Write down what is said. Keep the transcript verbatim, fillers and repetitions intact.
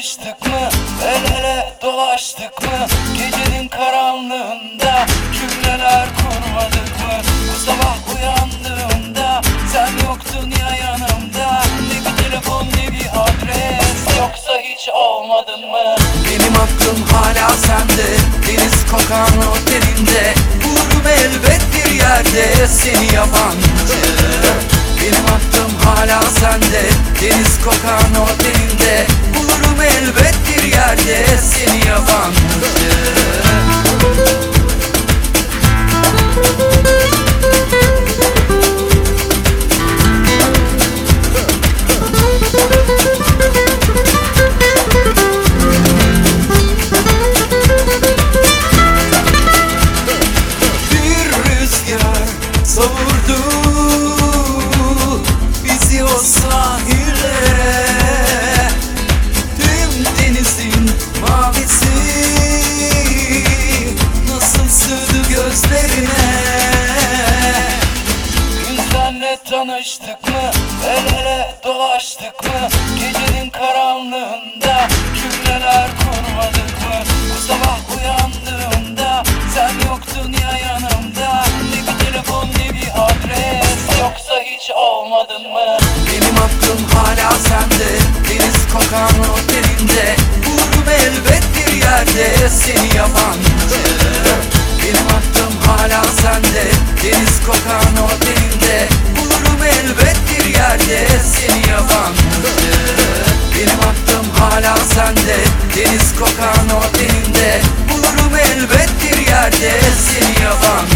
tanıştık mı? El ele dolaştık mı? Gecenin karanlığında cümleler kurmadık mı? Bu sabah uyandığımda sen yoktun ya yanımda. Ne bir telefon ne bir adres, yoksa hiç olmadın mı? Benim aklım hala sende, deniz kokan otelinde. Bulurum elbet bir yerde seni yabancı. Benim aklım hala sende, deniz kokan otelinde. Bulurum elbet bir yerde seni yabancı. Savurdu bizi o sahile, tüm denizin mavisi nasıl sığdı gözlerine. Dün senle tanıştık mı? El ele dolaştık mı? Gecenin karanlığında cümleler kurmadık mı? Bu sabah uyandığımda sen yoktun ya yanımda. Ne bir telefon ne bir adres, yoksa hiç olmadın mı? Benim aklım hala sende, deniz kokan otelinde. Bulurum elbet bir yerde seni yabancı. Benim aklım hala sende, deniz kokan otelinde. Bulurum elbet bir yerde seni yabancı. Benim aklım hala sende, deniz kokan otelinde. Bulurum elbet bir yerde seni yabancı.